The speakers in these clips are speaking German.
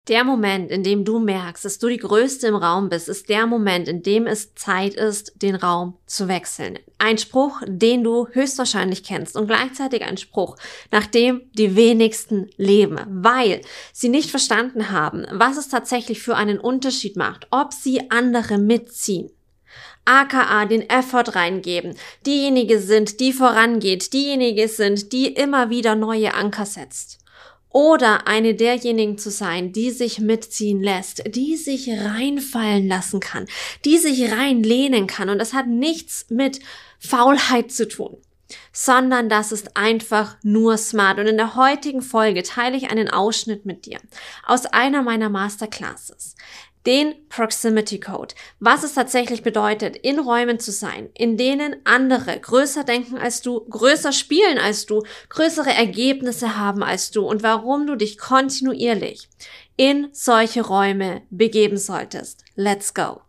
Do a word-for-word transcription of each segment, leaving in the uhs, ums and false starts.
Der Moment, in dem du merkst, dass du die Größte im Raum bist, ist der Moment, in dem es Zeit ist, den Raum zu wechseln. Ein Spruch, den du höchstwahrscheinlich kennst und gleichzeitig ein Spruch, nach dem die wenigsten leben, weil sie nicht verstanden haben, was es tatsächlich für einen Unterschied macht, ob sie andere mitziehen. aka den Effort reingeben, diejenige sind, die vorangeht, diejenige sind, die immer wieder neue Anker setzt. Oder eine derjenigen zu sein, die sich mitziehen lässt, die sich reinfallen lassen kann, die sich reinlehnen kann. Und das hat nichts mit Faulheit zu tun, sondern das ist einfach nur smart. Und in der heutigen Folge teile ich einen Ausschnitt mit dir aus einer meiner Masterclasses. Den Proximity Code, was es tatsächlich bedeutet, in Räumen zu sein, in denen andere größer denken als du, größer spielen als du, größere Ergebnisse haben als du und warum du dich kontinuierlich in solche Räume begeben solltest. Let's go!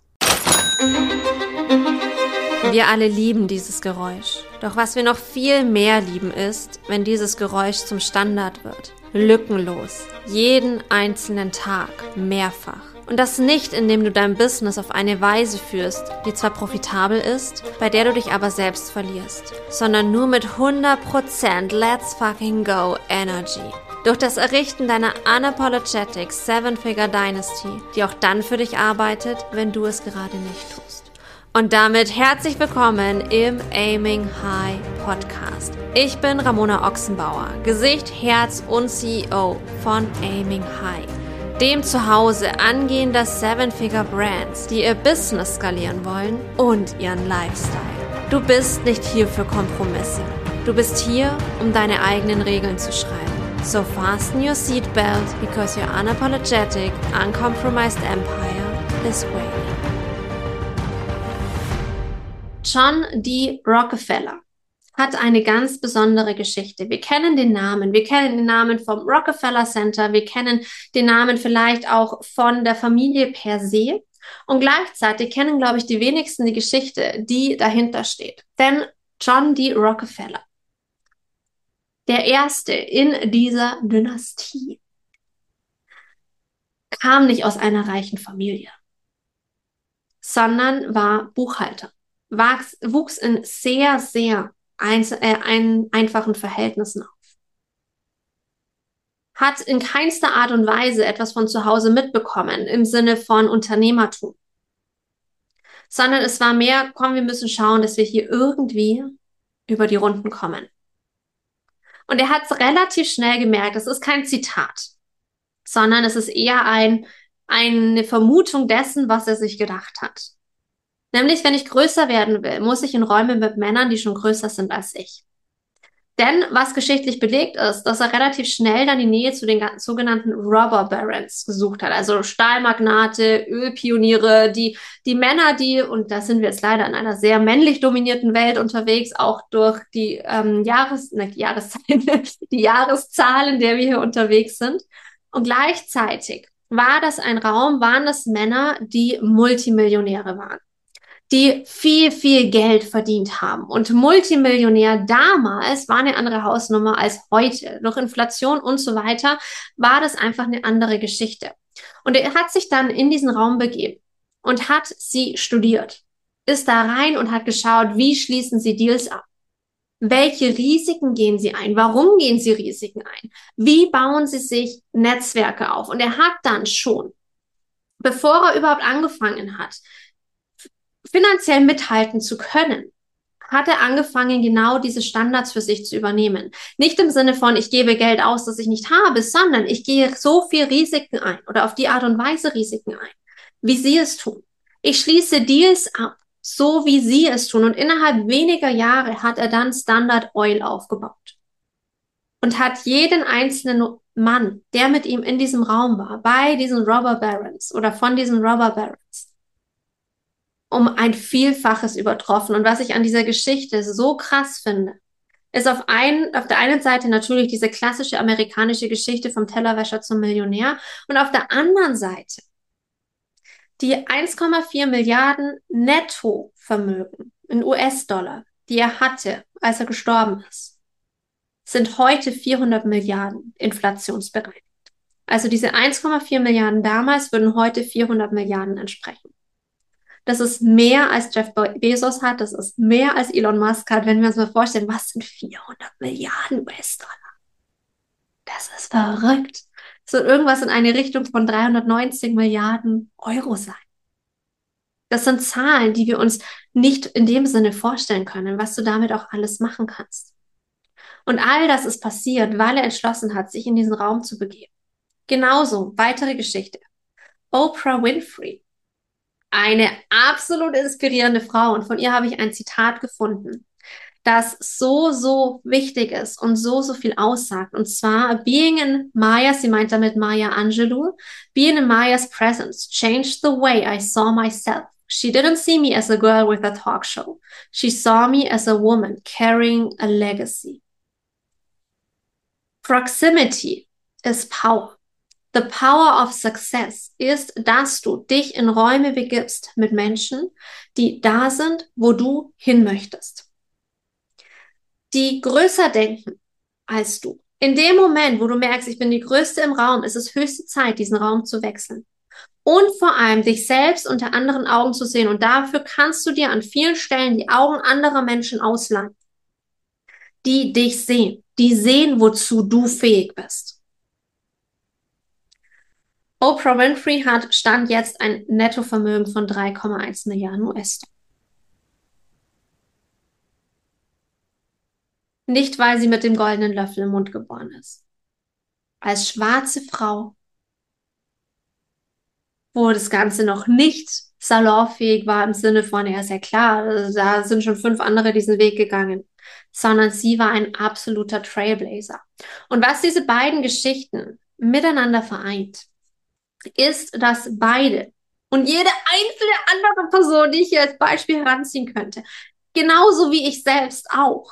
Wir alle lieben dieses Geräusch. Doch was wir noch viel mehr lieben ist, wenn dieses Geräusch zum Standard wird. Lückenlos. Jeden einzelnen Tag. Mehrfach. Und das nicht, indem du dein Business auf eine Weise führst, die zwar profitabel ist, bei der du dich aber selbst verlierst, sondern nur mit hundert Prozent Let's fucking go Energy. Durch das Errichten deiner Unapologetic Seven-Figure Dynasty, die auch dann für dich arbeitet, wenn du es gerade nicht tust. Und damit herzlich willkommen im Aiming High Podcast. Ich bin Ramona Ochsenbauer, Gesicht, Herz und C E O von Aiming High. Dem Zuhause angehender Seven-Figure-Brands, die ihr Business skalieren wollen und ihren Lifestyle. Du bist nicht hier für Kompromisse. Du bist hier, um deine eigenen Regeln zu schreiben. So fasten your seatbelt, because your unapologetic, uncompromised empire is waiting. John D. Rockefeller hat eine ganz besondere Geschichte. Wir kennen den Namen, wir kennen den Namen vom Rockefeller Center, wir kennen den Namen vielleicht auch von der Familie per se und gleichzeitig kennen, glaube ich, die wenigsten die Geschichte, die dahinter steht. Denn John D. Rockefeller, der Erste in dieser Dynastie, kam nicht aus einer reichen Familie, sondern war Buchhalter, wuchs, wuchs in sehr, sehr Ein, äh, ein, einfachen Verhältnissen auf. Hat in keinster Art und Weise etwas von zu Hause mitbekommen im Sinne von Unternehmertum. Sondern es war mehr, komm, wir müssen schauen, dass wir hier irgendwie über die Runden kommen. Und er hat relativ schnell gemerkt, das ist kein Zitat, sondern es ist eher ein, eine Vermutung dessen, was er sich gedacht hat. Nämlich, wenn ich größer werden will, muss ich in Räume mit Männern, die schon größer sind als ich. Denn was geschichtlich belegt ist, dass er relativ schnell dann die Nähe zu den sogenannten Robber Barons gesucht hat. Also Stahlmagnate, Ölpioniere, die, die Männer, die, und da sind wir jetzt leider in einer sehr männlich dominierten Welt unterwegs, auch durch die ähm, Jahres, ne, Jahreszahlen, die Jahreszahl, in der wir hier unterwegs sind. Und gleichzeitig war das ein Raum, waren das Männer, die Multimillionäre waren, die viel, viel Geld verdient haben. Und Multimillionär damals war eine andere Hausnummer als heute. Durch Inflation und so weiter war das einfach eine andere Geschichte. Und er hat sich dann in diesen Raum begeben und hat sie studiert, ist da rein und hat geschaut, wie schließen sie Deals ab? Welche Risiken gehen sie ein? Warum gehen sie Risiken ein? Wie bauen sie sich Netzwerke auf? Und er hat dann schon, bevor er überhaupt angefangen hat, finanziell mithalten zu können, hat er angefangen, genau diese Standards für sich zu übernehmen. Nicht im Sinne von, ich gebe Geld aus, das ich nicht habe, sondern ich gehe so viel Risiken ein oder auf die Art und Weise Risiken ein, wie sie es tun. Ich schließe Deals ab, so wie sie es tun. Und innerhalb weniger Jahre hat er dann Standard Oil aufgebaut und hat jeden einzelnen Mann, der mit ihm in diesem Raum war, bei diesen Robber Barons oder von diesen Robber Barons, um ein Vielfaches übertroffen. Und was ich an dieser Geschichte so krass finde, ist auf, ein, auf der einen Seite natürlich diese klassische amerikanische Geschichte vom Tellerwäscher zum Millionär und auf der anderen Seite die eins Komma vier Milliarden Nettovermögen in U S-Dollar, die er hatte, als er gestorben ist, sind heute vierhundert Milliarden inflationsbereinigt. Also diese eins Komma vier Milliarden damals würden heute vierhundert Milliarden entsprechen. Das ist mehr als Jeff Bezos hat, das ist mehr als Elon Musk hat. Wenn wir uns mal vorstellen, was sind vierhundert Milliarden U S-Dollar? Das ist verrückt. Das wird irgendwas in eine Richtung von dreihundertneunzig Milliarden Euro sein. Das sind Zahlen, die wir uns nicht in dem Sinne vorstellen können, was du damit auch alles machen kannst. Und all das ist passiert, weil er entschlossen hat, sich in diesen Raum zu begeben. Genauso, weitere Geschichte. Oprah Winfrey. Eine absolut inspirierende Frau. Und von ihr habe ich ein Zitat gefunden, das so, so wichtig ist und so, so viel aussagt. Und zwar, being in Maya, sie meint damit Maya Angelou, being in Maya's presence changed the way I saw myself. She didn't see me as a girl with a talk show. She saw me as a woman carrying a legacy. Proximity is power. The power of success ist, dass du dich in Räume begibst mit Menschen, die da sind, wo du hin möchtest. Die größer denken als du. In dem Moment, wo du merkst, ich bin die Größte im Raum, ist es höchste Zeit, diesen Raum zu wechseln. Und vor allem dich selbst unter anderen Augen zu sehen. Und dafür kannst du dir an vielen Stellen die Augen anderer Menschen ausleihen, die dich sehen, die sehen, wozu du fähig bist. Oprah Winfrey hat Stand jetzt ein Nettovermögen von drei Komma eins Milliarden U S-Dollar. Nicht, weil sie mit dem goldenen Löffel im Mund geboren ist. Als schwarze Frau, wo das Ganze noch nicht salonfähig war im Sinne von, ja, ist ja klar, da sind schon fünf andere diesen Weg gegangen, sondern sie war ein absoluter Trailblazer. Und was diese beiden Geschichten miteinander vereint, ist, dass beide und jede einzelne andere Person, die ich hier als Beispiel heranziehen könnte, genauso wie ich selbst auch,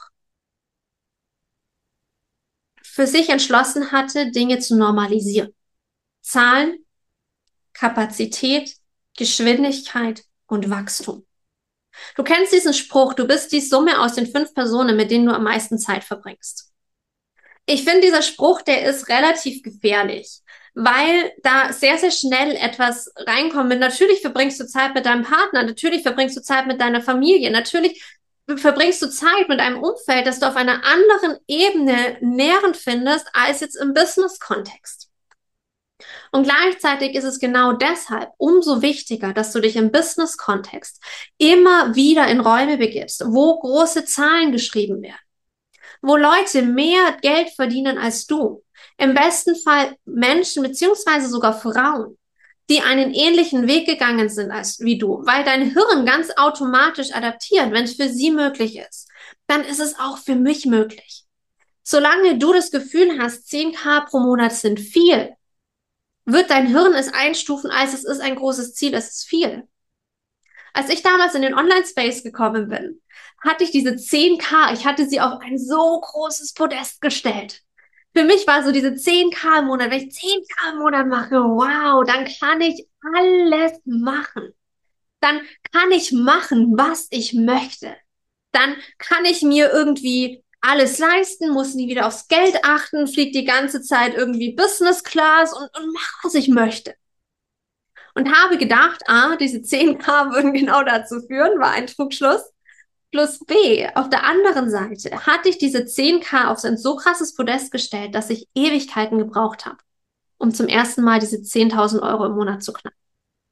für sich entschlossen hatte, Dinge zu normalisieren. Zahlen, Kapazität, Geschwindigkeit und Wachstum. Du kennst diesen Spruch, du bist die Summe aus den fünf Personen, mit denen du am meisten Zeit verbringst. Ich finde, dieser Spruch, der ist relativ gefährlich, weil da sehr, sehr schnell etwas reinkommt. Natürlich verbringst du Zeit mit deinem Partner, natürlich verbringst du Zeit mit deiner Familie, natürlich verbringst du Zeit mit einem Umfeld, das du auf einer anderen Ebene nährend findest, als jetzt im Business-Kontext. Und gleichzeitig ist es genau deshalb umso wichtiger, dass du dich im Business-Kontext immer wieder in Räume begibst, wo große Zahlen geschrieben werden, wo Leute mehr Geld verdienen als du. Im besten Fall Menschen beziehungsweise sogar Frauen, die einen ähnlichen Weg gegangen sind als wie du, weil dein Hirn ganz automatisch adaptiert, wenn es für sie möglich ist, dann ist es auch für mich möglich. Solange du das Gefühl hast, zehntausend pro Monat sind viel, wird dein Hirn es einstufen, als es ist ein großes Ziel, es ist viel. Als ich damals in den Online-Space gekommen bin, hatte ich diese zehntausend, ich hatte sie auf ein so großes Podest gestellt. Für mich war so diese zehntausend im Monat, wenn ich zehntausend im Monat mache, wow, dann kann ich alles machen. Dann kann ich machen, was ich möchte. Dann kann ich mir irgendwie alles leisten, muss nie wieder aufs Geld achten, fliege die ganze Zeit irgendwie Business Class und, und mache, was ich möchte. Und habe gedacht, ah, diese zehntausend würden genau dazu führen, war ein Trugschluss. Plus B, auf der anderen Seite hatte ich diese zehntausend auf ein so krasses Podest gestellt, dass ich Ewigkeiten gebraucht habe, um zum ersten Mal diese zehntausend Euro im Monat zu knacken.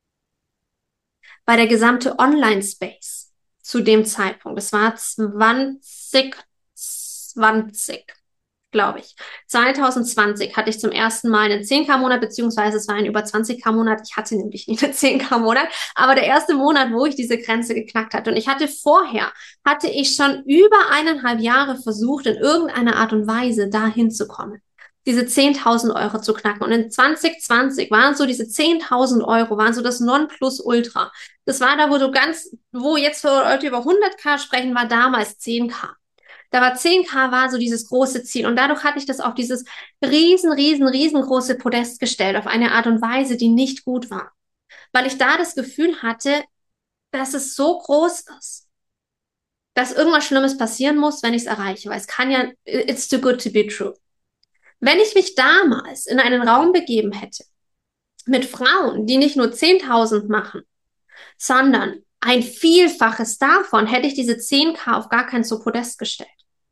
Bei der gesamte Online-Space zu dem Zeitpunkt, das war zwanzig zwanzig, glaube ich. zwanzig zwanzig hatte ich zum ersten Mal einen zehntausend Monat, beziehungsweise es war ein über zwanzigtausend Monat. Ich hatte nämlich nicht einen zehntausend Monat, aber der erste Monat, wo ich diese Grenze geknackt hatte. Und ich hatte vorher, hatte ich schon über eineinhalb Jahre versucht, in irgendeiner Art und Weise dahin zu kommen, diese zehntausend Euro zu knacken. Und in zwanzig zwanzig waren so diese zehntausend Euro, waren so das Nonplusultra. Das war da, wo du ganz, wo jetzt für Leute über hunderttausend sprechen, war damals zehntausend. Da war zehntausend war so dieses große Ziel. Und dadurch hatte ich das auf dieses riesen, riesen, riesengroße Podest gestellt, auf eine Art und Weise, die nicht gut war. Weil ich da das Gefühl hatte, dass es so groß ist, dass irgendwas Schlimmes passieren muss, wenn ich es erreiche. Weil es kann ja, it's too good to be true. Wenn ich mich damals in einen Raum begeben hätte mit Frauen, die nicht nur zehntausend machen, sondern ein Vielfaches davon, hätte ich diese zehn K auf gar kein so Podest gestellt.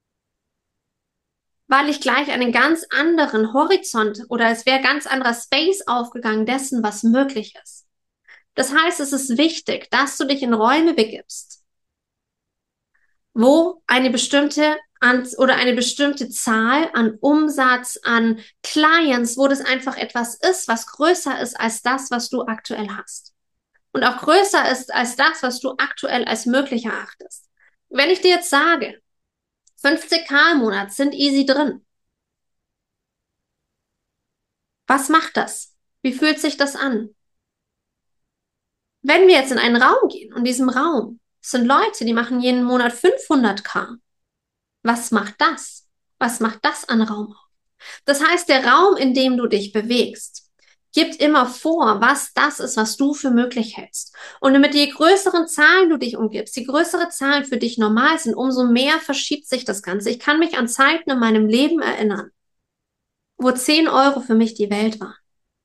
Weil ich gleich einen ganz anderen Horizont oder es wäre ganz anderer Space aufgegangen dessen, was möglich ist. Das heißt, es ist wichtig, dass du dich in Räume begibst, wo eine bestimmte an, oder eine bestimmte Zahl an Umsatz, an Clients, wo das einfach etwas ist, was größer ist als das, was du aktuell hast. Und auch größer ist als das, was du aktuell als möglich erachtest. Wenn ich dir jetzt sage, fünfzig K im Monat sind easy drin, was macht das? Wie fühlt sich das an? Wenn wir jetzt in einen Raum gehen und in diesem Raum sind Leute, die machen jeden Monat fünfhundert K, was macht das? Was macht das an Raum? Das heißt, der Raum, in dem du dich bewegst, gibt immer vor, was das ist, was du für möglich hältst. Und mit je größeren Zahlen du dich umgibst, je größere Zahlen für dich normal sind, umso mehr verschiebt sich das Ganze. Ich kann mich an Zeiten in meinem Leben erinnern, wo zehn Euro für mich die Welt waren.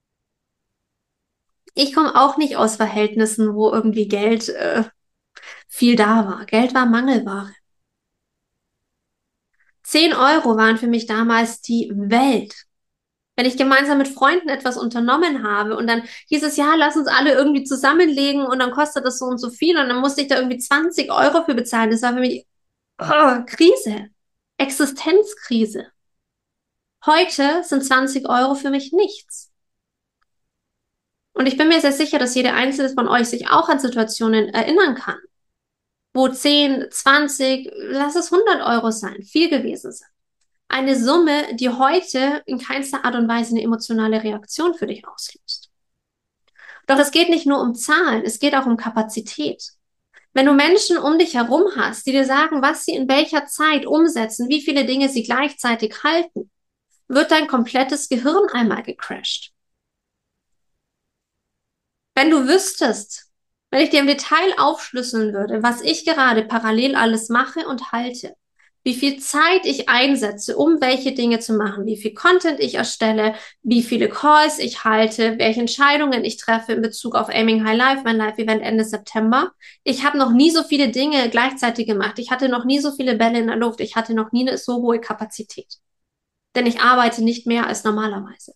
Ich komme auch nicht aus Verhältnissen, wo irgendwie Geld äh, viel da war. Geld war Mangelware. Zehn Euro waren für mich damals die Welt. Wenn ich gemeinsam mit Freunden etwas unternommen habe und dann hieß es, ja, lass uns alle irgendwie zusammenlegen und dann kostet das so und so viel und dann musste ich da irgendwie zwanzig Euro für bezahlen. Das war für mich oh, Krise, Existenzkrise. Heute sind zwanzig Euro für mich nichts. Und ich bin mir sehr sicher, dass jeder einzelne von euch sich auch an Situationen erinnern kann, wo zehn, zwanzig, lass es hundert Euro sein, viel gewesen sind. Eine Summe, die heute in keinster Art und Weise eine emotionale Reaktion für dich auslöst. Doch es geht nicht nur um Zahlen, es geht auch um Kapazität. Wenn du Menschen um dich herum hast, die dir sagen, was sie in welcher Zeit umsetzen, wie viele Dinge sie gleichzeitig halten, wird dein komplettes Gehirn einmal gecrashed. Wenn du wüsstest, wenn ich dir im Detail aufschlüsseln würde, was ich gerade parallel alles mache und halte, wie viel Zeit ich einsetze, um welche Dinge zu machen, wie viel Content ich erstelle, wie viele Calls ich halte, welche Entscheidungen ich treffe in Bezug auf Aiming High Life, mein Live-Event Ende September. Ich habe noch nie so viele Dinge gleichzeitig gemacht. Ich hatte noch nie so viele Bälle in der Luft. Ich hatte noch nie eine so hohe Kapazität. Denn ich arbeite nicht mehr als normalerweise.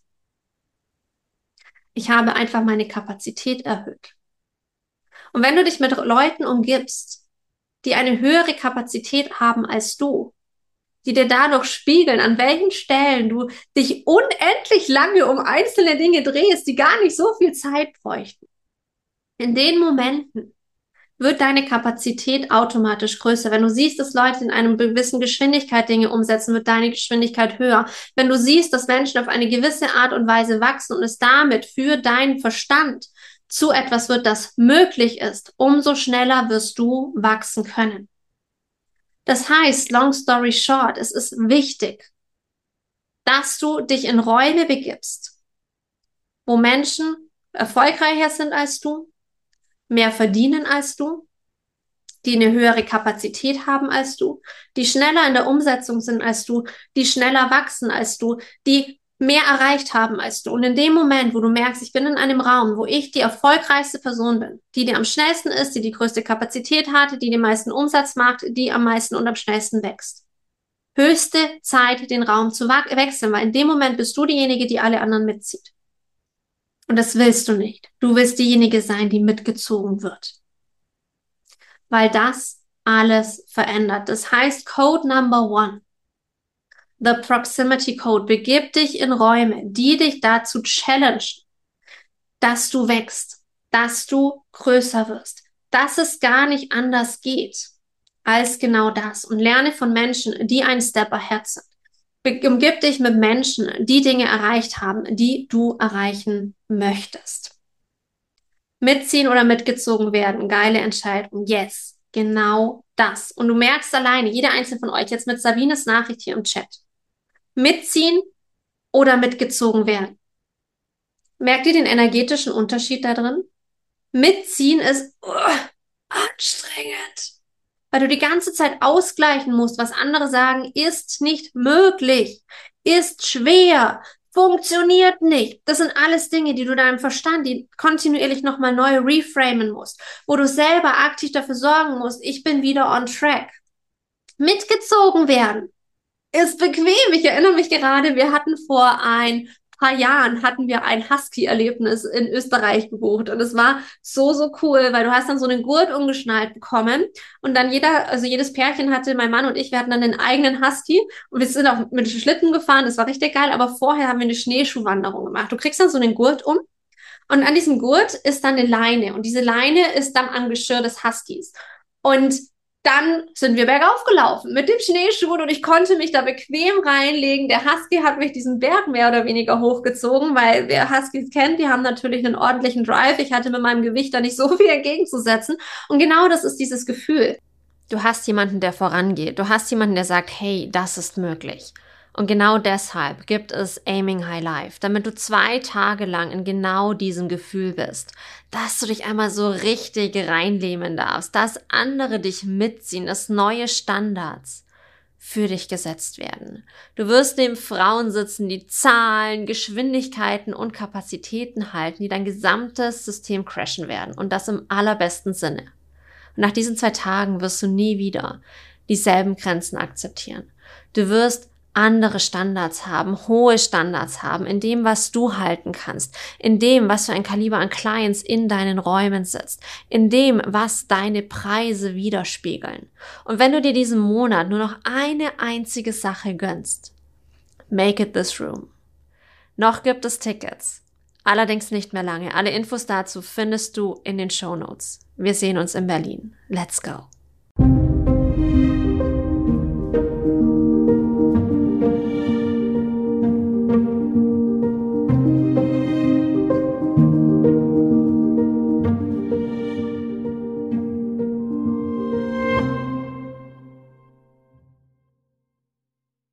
Ich habe einfach meine Kapazität erhöht. Und wenn du dich mit Leuten umgibst, die eine höhere Kapazität haben als du, die dir dadurch spiegeln, an welchen Stellen du dich unendlich lange um einzelne Dinge drehst, die gar nicht so viel Zeit bräuchten. In den Momenten wird deine Kapazität automatisch größer. Wenn du siehst, dass Leute in einer gewissen Geschwindigkeit Dinge umsetzen, wird deine Geschwindigkeit höher. Wenn du siehst, dass Menschen auf eine gewisse Art und Weise wachsen und es damit für deinen Verstand zu etwas wird, das möglich ist, umso schneller wirst du wachsen können. Das heißt, long story short, es ist wichtig, dass du dich in Räume begibst, wo Menschen erfolgreicher sind als du, mehr verdienen als du, die eine höhere Kapazität haben als du, die schneller in der Umsetzung sind als du, die schneller wachsen als du, die mehr erreicht haben als du. Und in dem Moment, wo du merkst, ich bin in einem Raum, wo ich die erfolgreichste Person bin, die die am schnellsten ist, die die größte Kapazität hat, die den meisten Umsatz macht, die am meisten und am schnellsten wächst. Höchste Zeit, den Raum zu wechseln, weil in dem Moment bist du diejenige, die alle anderen mitzieht. Und das willst du nicht. Du willst diejenige sein, die mitgezogen wird. Weil das alles verändert. Das heißt, Code Number One. The Proximity Code. Begib dich in Räume, die dich dazu challengen, dass du wächst, dass du größer wirst, dass es gar nicht anders geht als genau das. Und lerne von Menschen, die einen Step ahead sind. Umgib dich mit Menschen, die Dinge erreicht haben, die du erreichen möchtest. Mitziehen oder mitgezogen werden, geile Entscheidung, yes, genau das. Und du merkst alleine, jeder einzelne von euch, jetzt mit Sabines Nachricht hier im Chat, mitziehen oder mitgezogen werden. Merkt ihr den energetischen Unterschied da drin? Mitziehen ist uh, anstrengend, weil du die ganze Zeit ausgleichen musst, was andere sagen, ist nicht möglich. ist schwer, funktioniert nicht. Das sind alles Dinge, die du deinem Verstand, die kontinuierlich nochmal neu reframen musst, wo du selber aktiv dafür sorgen musst, ich bin wieder on track. Mitgezogen werden ist bequem. Ich erinnere mich gerade, wir hatten vor ein paar Jahren hatten wir ein Husky-Erlebnis in Österreich gebucht und es war so, so cool, weil du hast dann so einen Gurt umgeschnallt bekommen und dann jeder, also jedes Pärchen hatte, mein Mann und ich, wir hatten dann den eigenen Husky und wir sind auch mit Schlitten gefahren, das war richtig geil, aber vorher haben wir eine Schneeschuhwanderung gemacht. Du kriegst dann so einen Gurt um und an diesem Gurt ist dann eine Leine und diese Leine ist dann am Geschirr des Huskys und dann sind wir bergauf gelaufen mit dem Schneeschuh und ich konnte mich da bequem reinlegen. Der Husky hat mich diesen Berg mehr oder weniger hochgezogen, weil wer Huskys kennt, die haben natürlich einen ordentlichen Drive. Ich hatte mit meinem Gewicht da nicht so viel entgegenzusetzen. Und genau das ist dieses Gefühl. Du hast jemanden, der vorangeht. Du hast jemanden, der sagt, hey, das ist möglich. Und genau deshalb gibt es Aiming High Life, damit du zwei Tage lang in genau diesem Gefühl bist, dass du dich einmal so richtig reinlehnen darfst, dass andere dich mitziehen, dass neue Standards für dich gesetzt werden. Du wirst neben Frauen sitzen, die Zahlen, Geschwindigkeiten und Kapazitäten halten, die dein gesamtes System crashen werden und das im allerbesten Sinne. Und nach diesen zwei Tagen wirst du nie wieder dieselben Grenzen akzeptieren. Du wirst andere Standards haben, hohe Standards haben, in dem, was du halten kannst, in dem, was für ein Kaliber an Clients in deinen Räumen sitzt, in dem, was deine Preise widerspiegeln. Und wenn du dir diesen Monat nur noch eine einzige Sache gönnst, make it this room. Noch gibt es Tickets, allerdings nicht mehr lange. Alle Infos dazu findest du in den Shownotes. Wir sehen uns in Berlin. Let's go!